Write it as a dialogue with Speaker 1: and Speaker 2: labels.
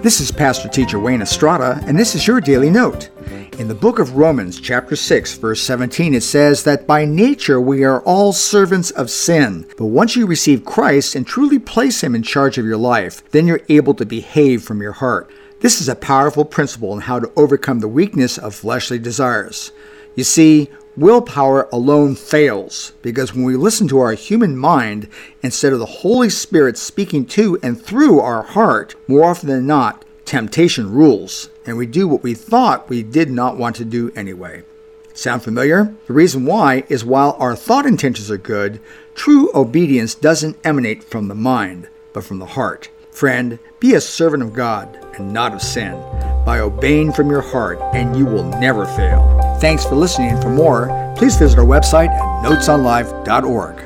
Speaker 1: This is Pastor Teacher Wayne Estrada, and this is your Daily Note. In the book of Romans, chapter 6, verse 17, it says that by nature we are all servants of sin. But once you receive Christ and truly place Him in charge of your life, then you're able to behave from your heart. This is a powerful principle in how to overcome the weakness of fleshly desires. You see, willpower alone fails because when we listen to our human mind instead of the Holy Spirit speaking to and through our heart, more often than not, temptation rules, and we do what we thought we did not want to do anyway. Sound familiar? The reason why is while our thought intentions are good, true obedience doesn't emanate from the mind, but from the heart. Friend, be a servant of God and not of sin by obeying from your heart, and you will never fail. Thanks for listening, and for more, please visit our website at notesonlife.org.